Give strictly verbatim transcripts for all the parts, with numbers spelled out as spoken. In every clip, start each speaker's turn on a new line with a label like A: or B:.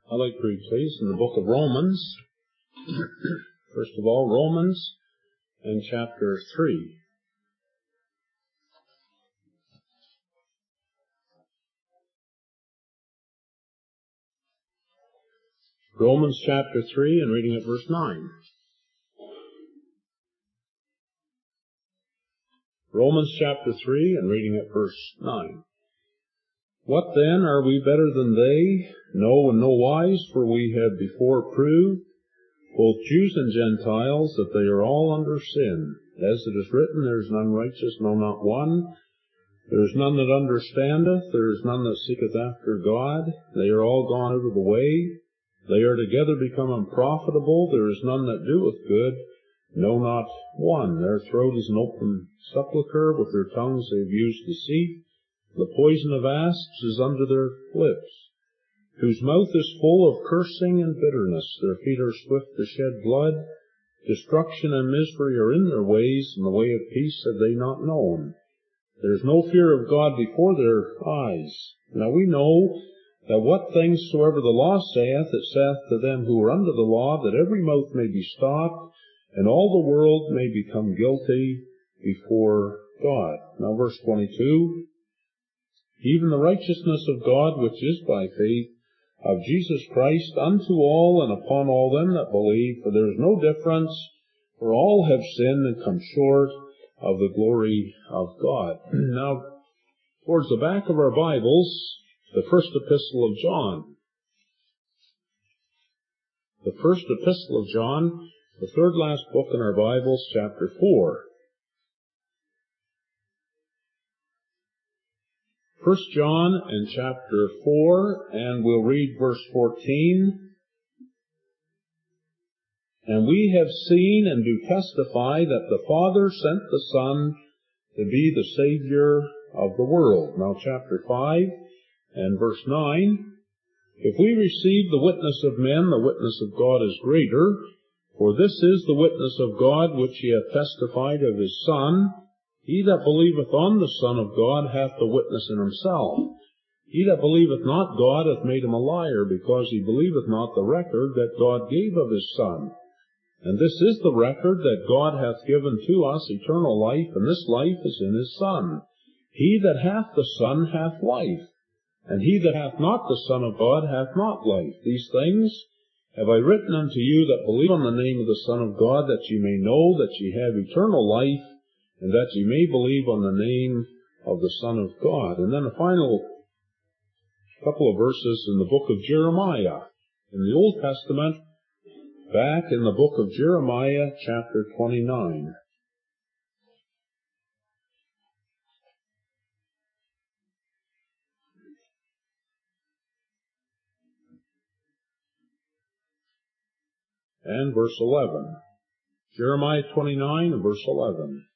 A: I'd like to read, please, in the book of Romans. First of all, Romans and chapter three. Romans chapter three and reading at verse nine. Romans chapter three and reading at verse nine. What then, are we better than they? No, in no wise, for we have before proved, both Jews and Gentiles, that they are all under sin. As it is written, there is none righteous, no, not one. There is none that understandeth, there is none that seeketh after God. They are all gone out of the way. They are together become unprofitable. There is none that doeth good, no, not one. Their throat is an open sepulchre, with their tongues they have used deceit. The poison of asps is under their lips, whose mouth is full of cursing and bitterness. Their feet are swift to shed blood. Destruction and misery are in their ways, and the way of peace have they not known. There is no fear of God before their eyes. Now we know that what things soever the law saith, it saith to them who are under the law, that every mouth may be stopped, and all the world may become guilty before God. Now verse twenty-two, even the righteousness of God, which is by faith, of Jesus Christ, unto all and upon all them that believe, for there is no difference, for all have sinned and come short of the glory of God. Now, towards the back of our Bibles, the first epistle of John. The first epistle of John, the third last book in our Bibles, chapter four. First John and chapter four, and we'll read verse fourteen. And we have seen and do testify that the Father sent the Son to be the Savior of the world. Now chapter five and verse nine. If we receive the witness of men, the witness of God is greater, for this is the witness of God which he hath testified of his Son. He that believeth on the Son of God hath the witness in himself. He that believeth not God hath made him a liar, because he believeth not the record that God gave of his Son. And this is the record, that God hath given to us eternal life, and this life is in his Son. He that hath the Son hath life, and he that hath not the Son of God hath not life. These things have I written unto you that believe on the name of the Son of God, that ye may know that ye have eternal life, and that ye may believe on the name of the Son of God. And then a final couple of verses in the book of Jeremiah, in the Old Testament, back in the book of Jeremiah, chapter twenty-nine. And verse eleven. Jeremiah twenty-nine and verse eleven.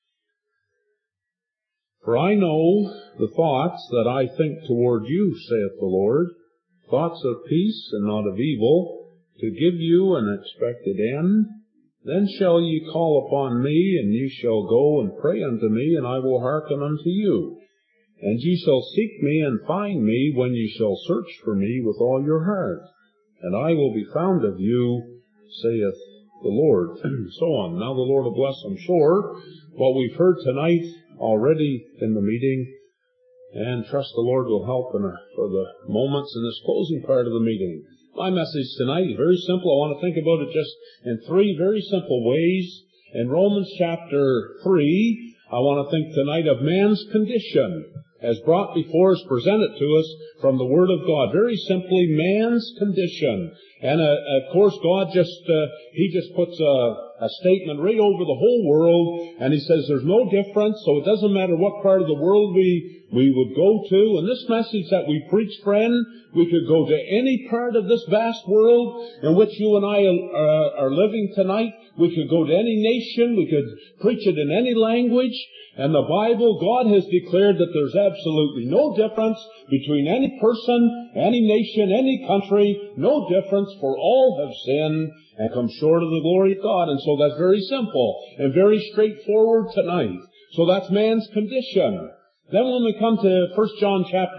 A: For I know the thoughts that I think toward you, saith the Lord, thoughts of peace and not of evil, to give you an expected end. Then shall ye call upon me, and ye shall go and pray unto me, and I will hearken unto you. And ye shall seek me and find me, when ye shall search for me with all your heart. And I will be found of you, saith the Lord. So on. Now the Lord will bless, I'm sure, what we've heard tonight already in the meeting, and trust the Lord will help in a, for the moments in this closing part of the meeting. My message tonight is very simple. I want to think about it just in three very simple ways. In Romans chapter three, I want to think tonight of man's condition, as brought before us, presented to us from the Word of God. Very simply, man's condition. And uh, of course, God just, uh, He just puts a, a statement right over the whole world, and He says there's no difference, so it doesn't matter what part of the world we, we would go to. And this message that we preach, friend, we could go to any part of this vast world in which you and I are, are living tonight. We could go to any nation. We could preach it in any language. And the Bible, God has declared that there's absolutely no difference between any person, any nation, any country, no difference, for all have sinned and come short of the glory of God. And so that's very simple and very straightforward tonight. So that's man's condition. Then when we come to First John chapter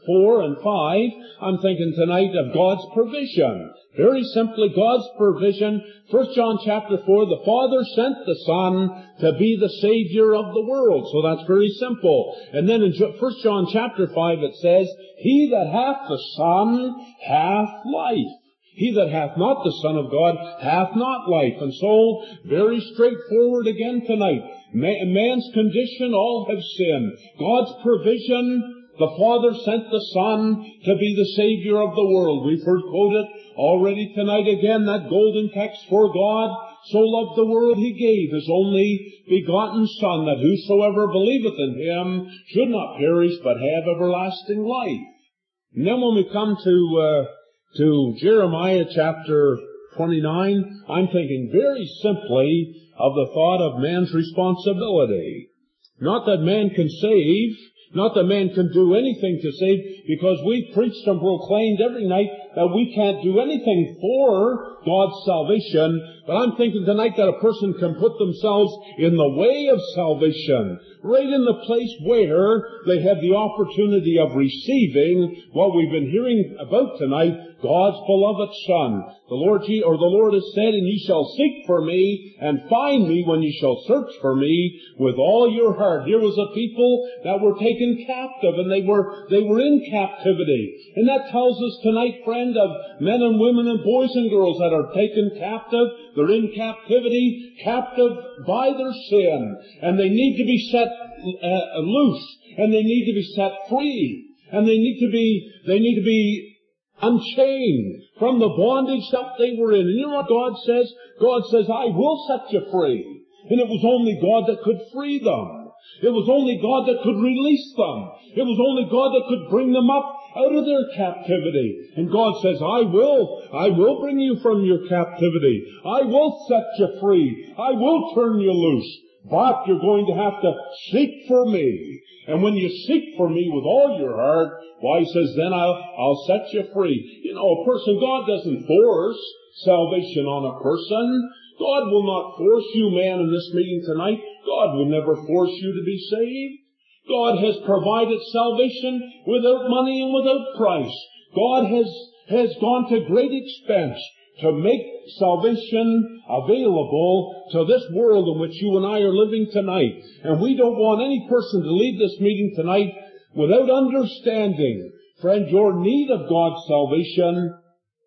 A: four and five, I'm thinking tonight of God's provision. Very simply, God's provision. First John chapter four, the Father sent the Son to be the Savior of the world. So that's very simple. And then in First John chapter five it says, He that hath the Son hath life. He that hath not the Son of God hath not life. And so, very straightforward again tonight. Man's condition, all have sinned. God's provision, the Father sent the Son to be the Savior of the world. We've heard quoted already tonight again that golden text, For God so loved the world, He gave His only begotten Son, that whosoever believeth in Him should not perish, but have everlasting life. And then when we come to... Uh, To Jeremiah chapter twenty-nine, I'm thinking very simply of the thought of man's responsibility. Not that man can save, not that man can do anything to save, because we've preached and proclaimed every night that we can't do anything for God's salvation, but I'm thinking tonight that a person can put themselves in the way of salvation, right in the place where they have the opportunity of receiving what we've been hearing about tonight, God's beloved Son. The Lord, or the Lord has said, And ye shall seek for me, and find me when ye shall search for me with all your heart. Here was a people that were taken captive, and they were, they were in captivity. And that tells us tonight, friend, of men and women and boys and girls that are taken captive. They're in captivity, captive by their sin, and they need to be set uh, loose, and they need to be set free, and they need to be, they need to be unchained from the bondage that they were in. And you know what God says? God says, I will set you free. And it was only God that could free them. It was only God that could release them. It was only God that could bring them up out of their captivity. And God says, I will, I will bring you from your captivity. I will set you free. I will turn you loose. But you're going to have to seek for me. And when you seek for me with all your heart, why, he says, then I'll, I'll set you free. You know, a person, God doesn't force salvation on a person. God will not force you, man, in this meeting tonight. God will never force you to be saved. God has provided salvation without money and without price. God has, has gone to great expense to make salvation available to this world in which you and I are living tonight. And we don't want any person to leave this meeting tonight without understanding, friend, your need of God's salvation.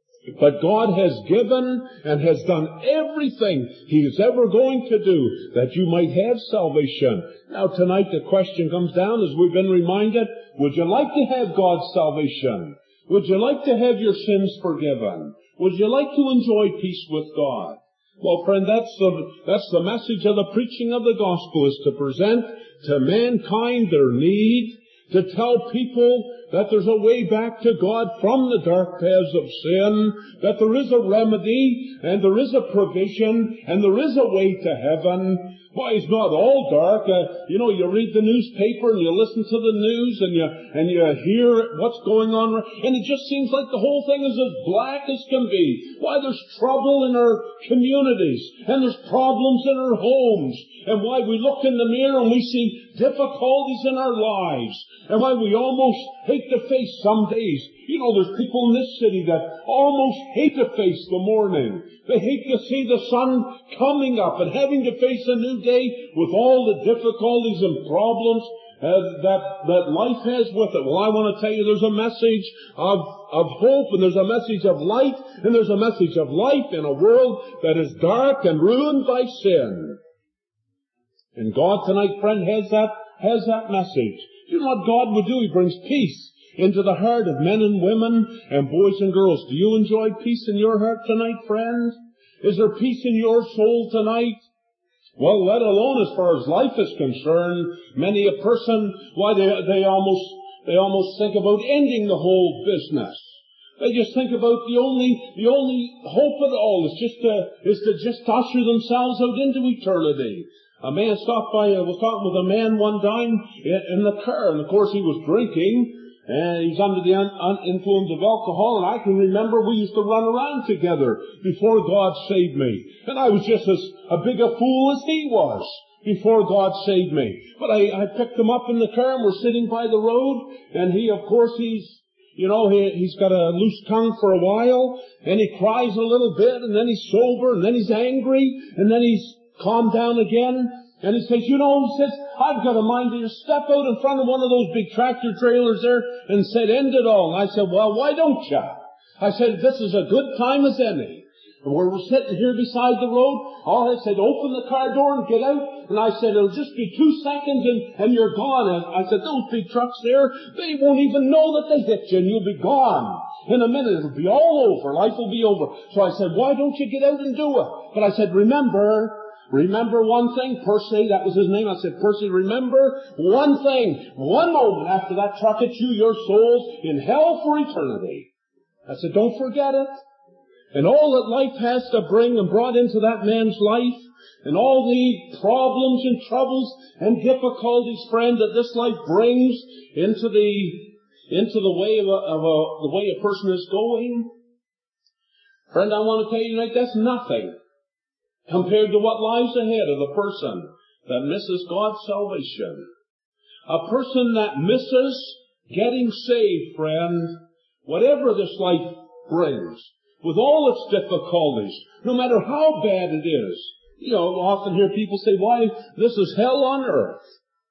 A: But God has given and has done everything He is ever going to do that you might have salvation. Now tonight the question comes down, as we've been reminded, would you like to have God's salvation? Would you like to have your sins forgiven? Would you like to enjoy peace with God? Well, friend, that's the, that's the message of the preaching of the gospel, is to present to mankind their need, to tell people that there's a way back to God from the dark paths of sin, that there is a remedy, and there is a provision, and there is a way to heaven. Why, it's not all dark. Uh, you know, you read the newspaper and you listen to the news and you and you hear what's going on, and it just seems like the whole thing is as black as can be. Why, there's trouble in our communities, and there's problems in our homes, and why we look in the mirror and we see difficulties in our lives, and why we almost hate to face some days. You know, there's people in this city that almost hate to face the morning. They hate to see the sun coming up and having to face a new day with all the difficulties and problems uh, that that life has with it. Well, I want to tell you, there's a message of of hope, and there's a message of light, and there's a message of life in a world that is dark and ruined by sin. And God tonight, friend, has that has that message. You know what God would do? He brings peace into the heart of men and women and boys and girls. Do you enjoy peace in your heart tonight, friend? Is there peace in your soul tonight? Well, let alone as far as life is concerned, many a person, why, they, they almost, they almost think about ending the whole business. They just think about the only, the only hope at all is just to, is to just usher themselves out into eternity. A man stopped by, I was talking with a man one time in the car, and of course he was drinking, and he was under the un- un- influence of alcohol, and I can remember we used to run around together before God saved me. And I was just as a big a fool as he was. before God saved me. But I, I picked him up in the car and we're sitting by the road, and he, of course, he's, you know, he, he's got a loose tongue for a while, and he cries a little bit, and then he's sober, and then he's angry, and then he's calmed down again. And he says, you know, he says, I've got a mind to just step out in front of one of those big tractor trailers there and said, end it all. And I said, well, why don't you? I said, this is a good time as any. And we were sitting here beside the road. All I said, open the car door and get out. And I said, it'll just be two seconds and, and you're gone. And I said, those big trucks there, they won't even know that they hit you and you'll be gone. In a minute, it'll be all over. Life will be over. So I said, why don't you get out and do it? But I said, remember, Remember one thing, Percy, that was his name. I said, Percy, remember one thing. One moment after that truck hits you, your soul's in hell for eternity. I said, don't forget it. And all that life has to bring and brought into that man's life, and all the problems and troubles and difficulties, friend, that this life brings into the, into the way of a, of a, the way a person is going. Friend, I want to tell you tonight, that's nothing compared to what lies ahead of the person that misses God's salvation. A person that misses getting saved, friend, whatever this life brings, with all its difficulties, no matter how bad it is. You know, I often hear people say, why, this is hell on earth.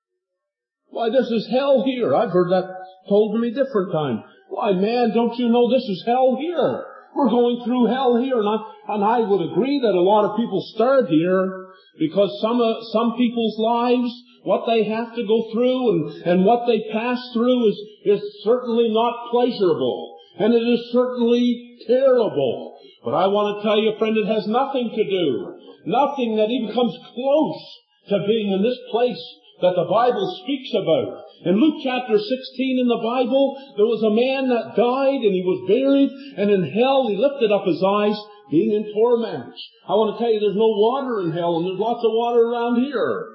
A: Why, this is hell here. I've heard that told to me different times. Why, man, don't you know this is hell here? We're going through hell here. And I, and I would agree that a lot of people start here because some, uh, some people's lives, what they have to go through and, and what they pass through is, is certainly not pleasurable. And it is certainly terrible. But I want to tell you, friend, it has nothing to do, nothing that even comes close to being in this place that the Bible speaks about. In Luke chapter sixteen in the Bible, there was a man that died and he was buried, and in hell he lifted up his eyes, being in torment. I want to tell you, there's no water in hell, and there's lots of water around here.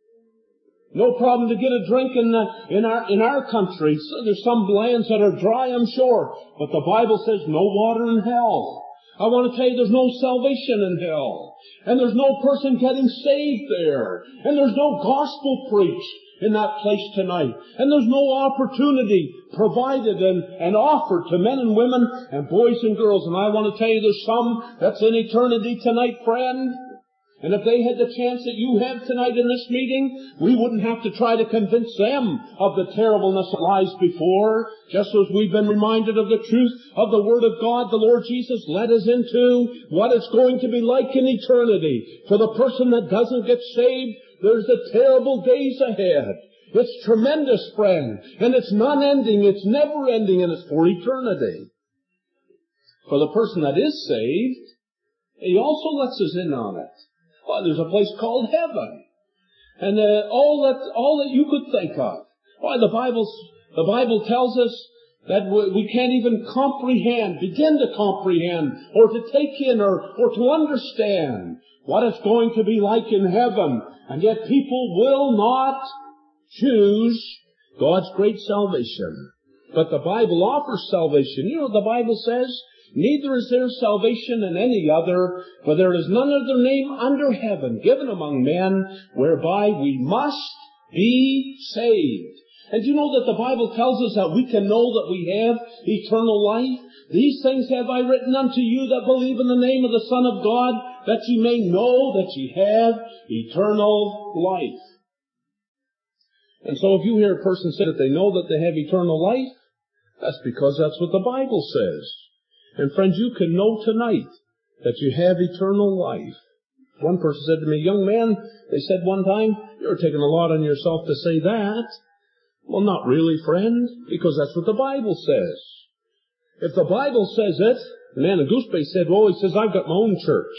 A: No problem to get a drink in the, in our, in our country. So there's some lands that are dry, I'm sure. But the Bible says no water in hell. I want to tell you there's no salvation in hell. And there's no person getting saved there. And there's no gospel preached in that place tonight. And there's no opportunity provided and, and offered to men and women and boys and girls. And I want to tell you there's some that's in eternity tonight, friend. And if they had the chance that you have tonight in this meeting, we wouldn't have to try to convince them of the terribleness that lies before. Just as we've been reminded of the truth of the Word of God, the Lord Jesus led us into what it's going to be like in eternity. For the person that doesn't get saved, there's the terrible days ahead. It's tremendous, friend. And it's non-ending, it's never-ending, and it's for eternity. For the person that is saved, He also lets us in on it. Well, there's a place called heaven. And uh, all that all that you could think of. Why, the Bible, the Bible tells us that we, we can't even comprehend, begin to comprehend, or to take in, or, or to understand what it's going to be like in heaven. And yet people will not choose God's great salvation. But the Bible offers salvation. You know what the Bible says? Neither is there salvation in any other, for there is none other name under heaven given among men whereby we must be saved. And you know that the Bible tells us that we can know that we have eternal life? These things have I written unto you that believe in the name of the Son of God, that ye may know that ye have eternal life. And so if you hear a person say that they know that they have eternal life, that's because that's what the Bible says. And friends, you can know tonight that you have eternal life. One person said to me, young man, they said one time, you're taking a lot on yourself to say that. Well, not really, friend, because that's what the Bible says. If the Bible says it, the man in Goose Bay said, well, he says, I've got my own church.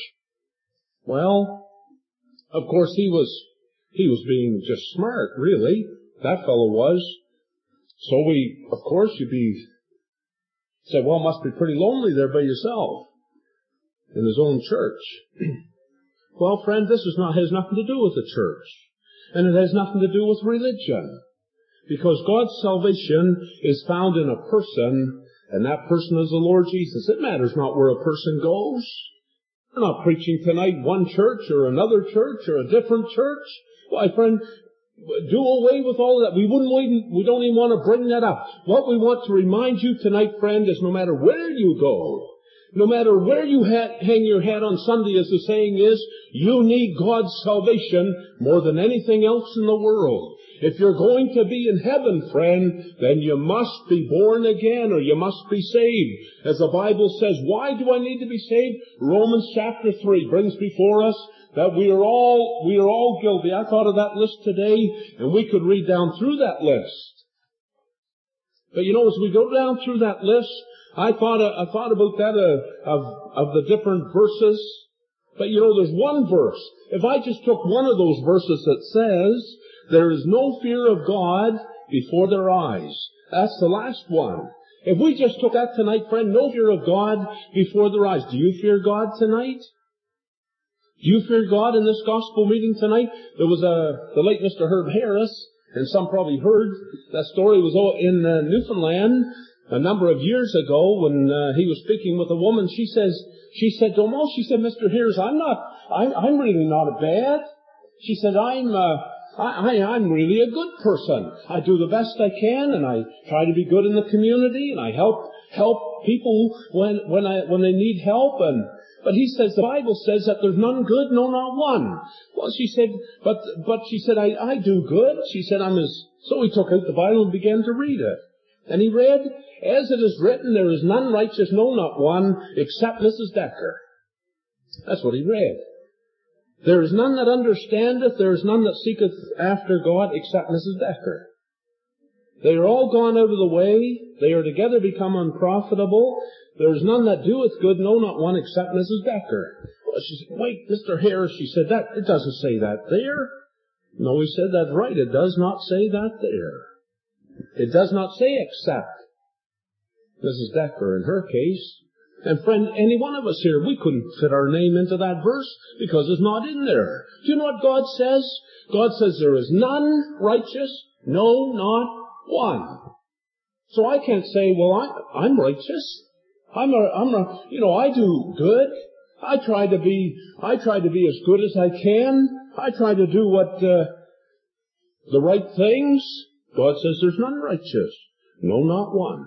A: Well, of course, he was, he was being just smart, really. That fellow was. So we, of course, you'd be say, well, it must be pretty lonely there by yourself in his own church. Well, friend, this is not, has nothing to do with the church. And it has nothing to do with religion. Because God's salvation is found in a person, and that person is the Lord Jesus. It matters not where a person goes. We're not preaching tonight one church or another church or a different church. Why, friend, do away with all that. We wouldn't, we don't even want to bring that up. What we want to remind you tonight, friend, is no matter where you go, no matter where you ha- hang your hat on Sunday, as the saying is, you need God's salvation more than anything else in the world. If you're going to be in heaven, friend, then you must be born again, or you must be saved. As the Bible says, why do I need to be saved? Romans chapter three brings before us that we are all, we are all guilty. I thought of that list today, and we could read down through that list. But you know, as we go down through that list, I thought, I thought about that, uh, of, of the different verses. But you know, there's one verse. If I just took one of those verses that says, there is no fear of God before their eyes. That's the last one. If we just took that tonight, friend, no fear of God before their eyes. Do you fear God tonight? Do you fear God in this gospel meeting tonight? There was a, the late Mister Herb Harris, and some probably heard that story. It was in uh, Newfoundland a number of years ago when uh, he was speaking with a woman. She says, she said to him, oh, she said, Mister Harris, I'm not, I'm, I'm really not a bad. She said, I'm, uh, I, I, I'm really a good person. I do the best I can, and I try to be good in the community, and I help, help people when, when I, when they need help. And, but he says, the Bible says that there's none good, no, not one. Well, she said, but, but she said, I, I do good. She said, I'm as, so he took out the Bible and began to read it. And he read, as it is written, there is none righteous, no, not one, except Missus Decker. That's what he read. There is none that understandeth, there is none that seeketh after God, except Missus Decker. They are all gone out of the way. They are together become unprofitable. There is none that doeth good, no, not one, except Missus Decker. Well, she said, wait, Mister Harris, she said, that, it doesn't say that there. No, he said, that's right, it does not say that there. It does not say except Missus Decker in her case. And friend, any one of us here, we couldn't fit our name into that verse because it's not in there. Do you know what God says? God says there is none righteous, no, not one. So I can't say, well, I, I'm righteous. I'm a, I'm a, you know, I do good. I try to be, I try to be as good as I can. I try to do what, uh, the right things. God says there's none righteous. No, not one.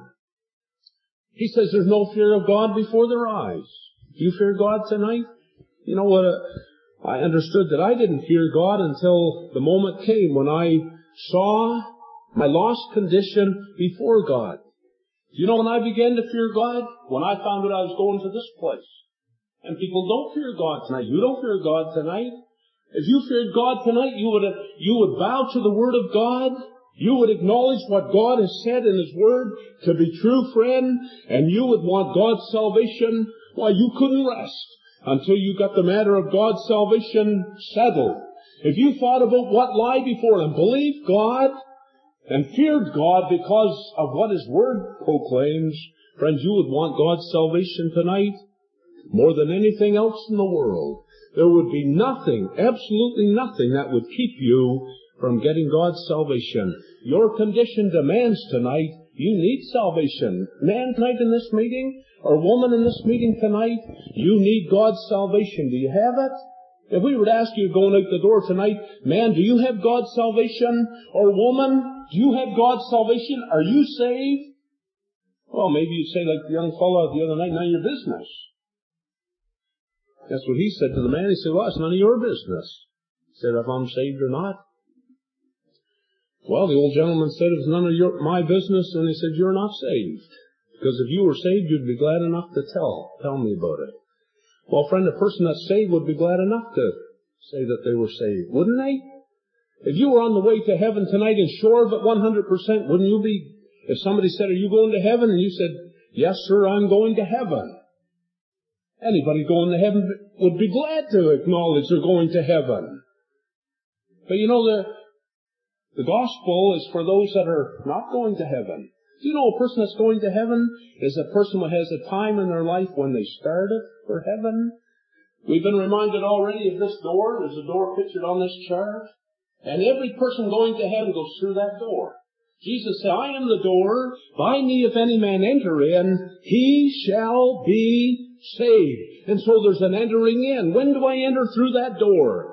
A: He says there's no fear of God before their eyes. Do you fear God tonight? You know what? Uh, I understood that I didn't fear God until the moment came when I saw my lost condition before God. You know when I began to fear God? When I found out I was going to this place. And people don't fear God tonight. You don't fear God tonight. If you feared God tonight, you would, you would bow to the Word of God. You would acknowledge what God has said in His Word to be true, friend, and you would want God's salvation. Why, you couldn't rest until you got the matter of God's salvation settled. If you thought about what lied before and believed God and feared God because of what His Word proclaims, friends, you would want God's salvation tonight more than anything else in the world. There would be nothing, absolutely nothing, that would keep you from getting God's salvation. Your condition demands tonight, you need salvation. Man tonight in this meeting, or woman in this meeting tonight, you need God's salvation. Do you have it? If we were to ask you going out the door tonight, man, do you have God's salvation? Or woman, do you have God's salvation? Are you saved? Well, maybe you'd say like the young fellow the other night, none of your business. That's what he said to the man. He said, well, it's none of your business. He said, if I'm saved or not. Well, the old gentleman said, it's none of your, my business, and he said, you're not saved. Because if you were saved, you'd be glad enough to tell. Tell me about it. Well, friend, a person that's saved would be glad enough to say that they were saved, wouldn't they? If you were on the way to heaven tonight and sure of it one hundred percent, wouldn't you be? If somebody said, are you going to heaven? And you said, yes, sir, I'm going to heaven. Anybody going to heaven would be glad to acknowledge they're going to heaven. But you know, the, the gospel is for those that are not going to heaven. Do you know a person that's going to heaven is a person who has a time in their life when they started for heaven? We've been reminded already of this door. There's a door pictured on this chart. And every person going to heaven goes through that door. Jesus said, I am the door. By me if any man enter in, he shall be saved. And so there's an entering in. When do I enter through that door?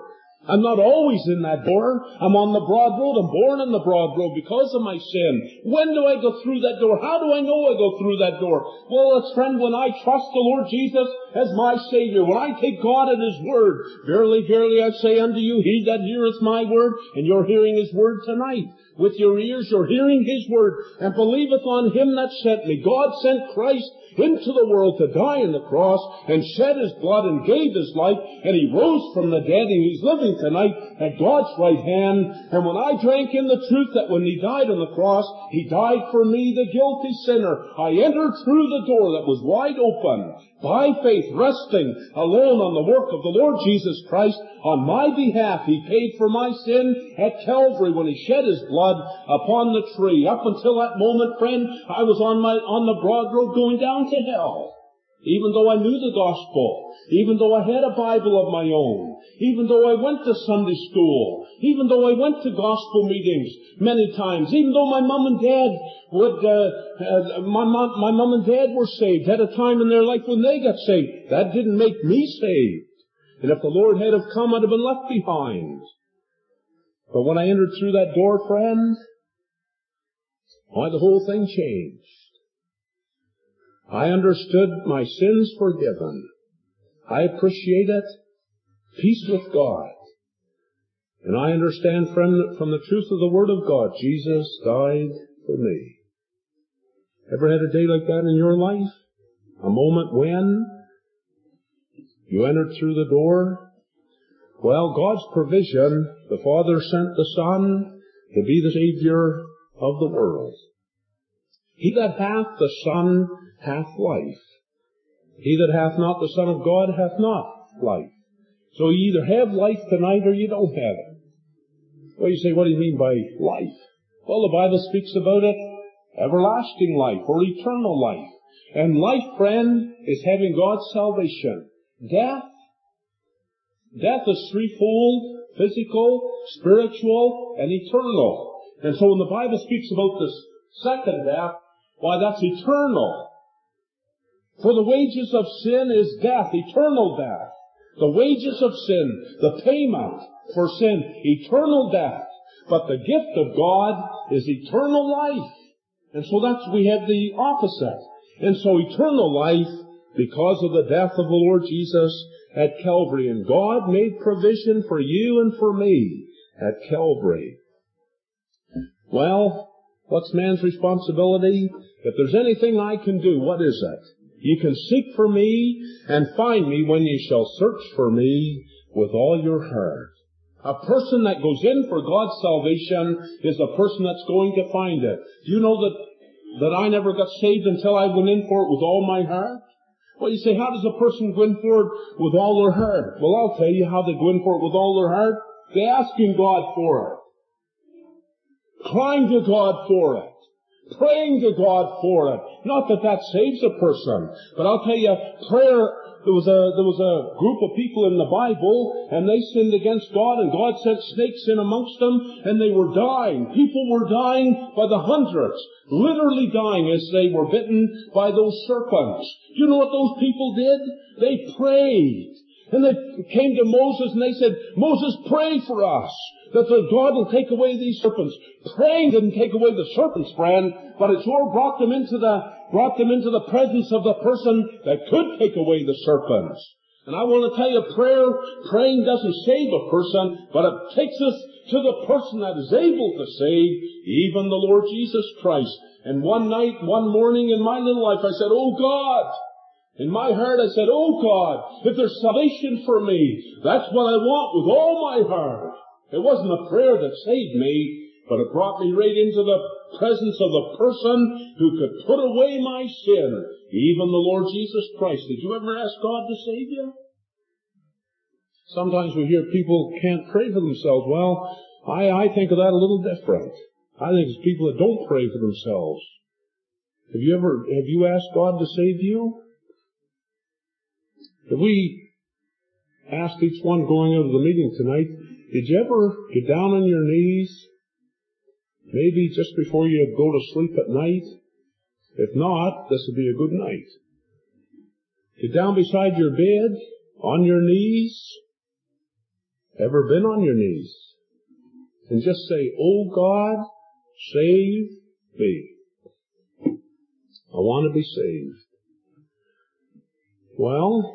A: I'm not always in that door. I'm on the broad road. I'm born in the broad road because of my sin. When do I go through that door? How do I know I go through that door? Well, it's friend, when I trust the Lord Jesus as my Savior, when I take God at His word, verily, verily, I say unto you, he that heareth my word, and you're hearing His word tonight. With your ears, you're hearing His word, and believeth on Him that sent me. God sent Christ into the world to die on the cross and shed His blood and gave His life, and He rose from the dead, and He's living tonight at God's right hand. And when I drank in the truth that when He died on the cross, He died for me, the guilty sinner, I entered through the door that was wide open, by faith, resting alone on the work of the Lord Jesus Christ. On my behalf, He paid for my sin at Calvary when He shed His blood upon the tree. Up until that moment, friend, I was on my on the broad road going down to hell. Even though I knew the gospel, even though I had a Bible of my own, even though I went to Sunday school, even though I went to gospel meetings many times, even though my mom and dad would, uh, uh, my mom, my mom and dad were saved, had a time in their life when they got saved, that didn't make me saved. And if the Lord had have come, I'd have been left behind. But when I entered through that door, friend, why, the whole thing changed. I understood my sins forgiven. I appreciate it. Peace with God. And I understand, friend, that from the truth of the Word of God, Jesus died for me. Ever had a day like that in your life? A moment when you entered through the door? Well, God's provision, the Father sent the Son to be the Savior of the world. He that hath the Son hath life. He that hath not the Son of God hath not life. So you either have life tonight or you don't have it. Well, you say, what do you mean by life? Well, the Bible speaks about it, everlasting life or eternal life. And life, friend, is having God's salvation. Death, death is threefold, physical, spiritual, and eternal. And so when the Bible speaks about this second death, why, that's eternal. For the wages of sin is death, eternal death. The wages of sin, the payment for sin, eternal death. But the gift of God is eternal life. And so that's, we have the opposite. And so eternal life, because of the death of the Lord Jesus at Calvary. And God made provision for you and for me at Calvary. Well, what's man's responsibility? If there's anything I can do, what is it? You can seek for me and find me when you shall search for me with all your heart. A person that goes in for God's salvation is a person that's going to find it. Do you know that, that I never got saved until I went in for it with all my heart? Well, you say, how does a person go in for it with all their heart? Well, I'll tell you how they go in for it with all their heart. They asking God for it. Crying to God for it. Praying to God for it. Not that that saves a person, but I'll tell you, prayer, there was a, there was a group of people in the Bible, and they sinned against God, and God sent snakes in amongst them, and they were dying. People were dying by the hundreds, literally dying as they were bitten by those serpents. You know what those people did? They prayed. And they came to Moses and they said, Moses, pray for us that the God will take away these serpents. Praying didn't take away the serpents, friend, but it sure brought them into the, brought them into the presence of the person that could take away the serpents. And I want to tell you, prayer, praying doesn't save a person, but it takes us to the person that is able to save, even the Lord Jesus Christ. And one night, one morning in my little life, I said, oh God, in my heart I said, oh God, if there's salvation for me, that's what I want with all my heart. It wasn't a prayer that saved me, but it brought me right into the presence of the person who could put away my sin, even the Lord Jesus Christ. Did you ever ask God to save you? Sometimes we hear people can't pray for themselves. Well, I, I think of that a little different. I think it's people that don't pray for themselves. Have you ever, have you asked God to save you? If we asked each one going out of the meeting tonight, did you ever get down on your knees, maybe just before you go to sleep at night? If not, this would be a good night. Get down beside your bed, on your knees, Ever been on your knees and just say, "Oh God, save me. I want to be saved." Well,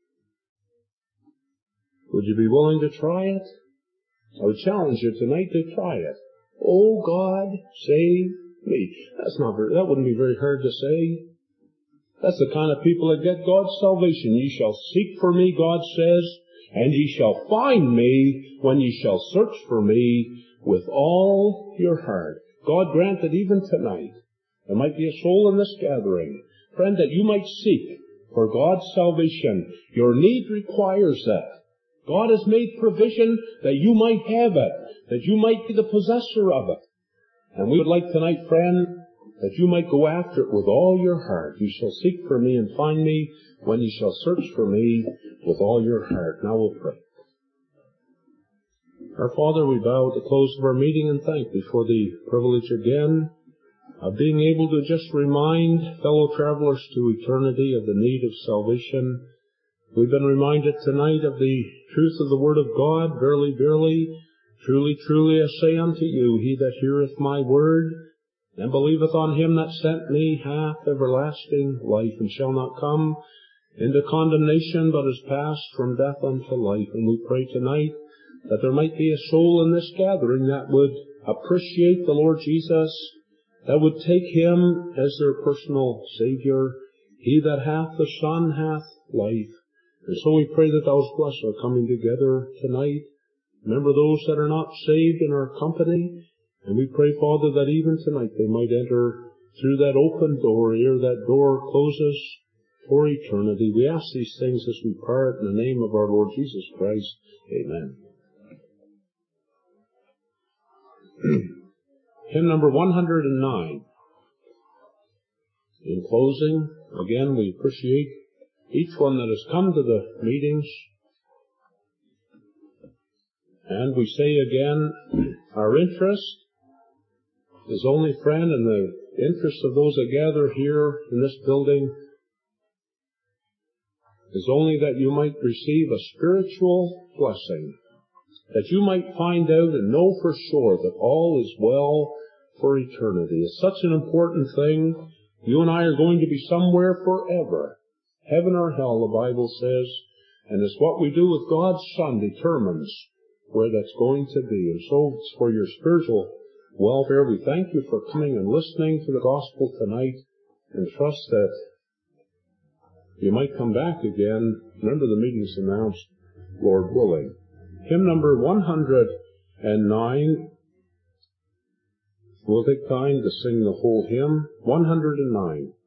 A: would you be willing to try it? I would challenge you tonight to try it. "Oh God, save me." That's not very, that wouldn't be very hard to say. That's the kind of people that get God's salvation. "Ye shall seek for me," God says, "and ye shall find me when ye shall search for me with all your heart." God grant that even tonight there might be a soul in this gathering, friend, that you might seek for God's salvation. Your need requires that. God has made provision that you might have it, that you might be the possessor of it. And we would like tonight, friend, that you might go after it with all your heart. "You shall seek for me and find me when you shall search for me with all your heart." Now we'll pray. Our Father, we bow at the close of our meeting and thank Thee for the privilege again of being able to just remind fellow travelers to eternity of the need of salvation. We've been reminded tonight of the truth of the Word of God. "Verily, verily, truly, truly, I say unto you, he that heareth my word and believeth on him that sent me hath everlasting life, and shall not come into condemnation, but is passed from death unto life." And we pray tonight that there might be a soul in this gathering that would appreciate the Lord Jesus, that would take Him as their personal Savior. "He that hath the Son hath life." And so we pray that Thou bless our coming together tonight. Remember those that are not saved in our company. And we pray, Father, that even tonight they might enter through that open door ere that door closes for eternity. We ask these things as we part in the name of our Lord Jesus Christ. Amen. Hymn number one hundred nine. In closing, again, we appreciate each one that has come to the meetings. And we say again, our interest is only, friend, in the interest of those that gather here in this building, is only that you might receive a spiritual blessing, that you might find out and know for sure that all is well for eternity. It's such an important thing. You and I are going to be somewhere forever. Heaven or hell, the Bible says. And it's what we do with God's Son determines where that's going to be. And so it's for your spiritual welfare. We thank you for coming and listening to the gospel tonight, and trust that you might come back again. Remember, the meeting's announced, Lord willing. Hymn number one hundred nine. We'll take time to sing the whole hymn. one hundred nine.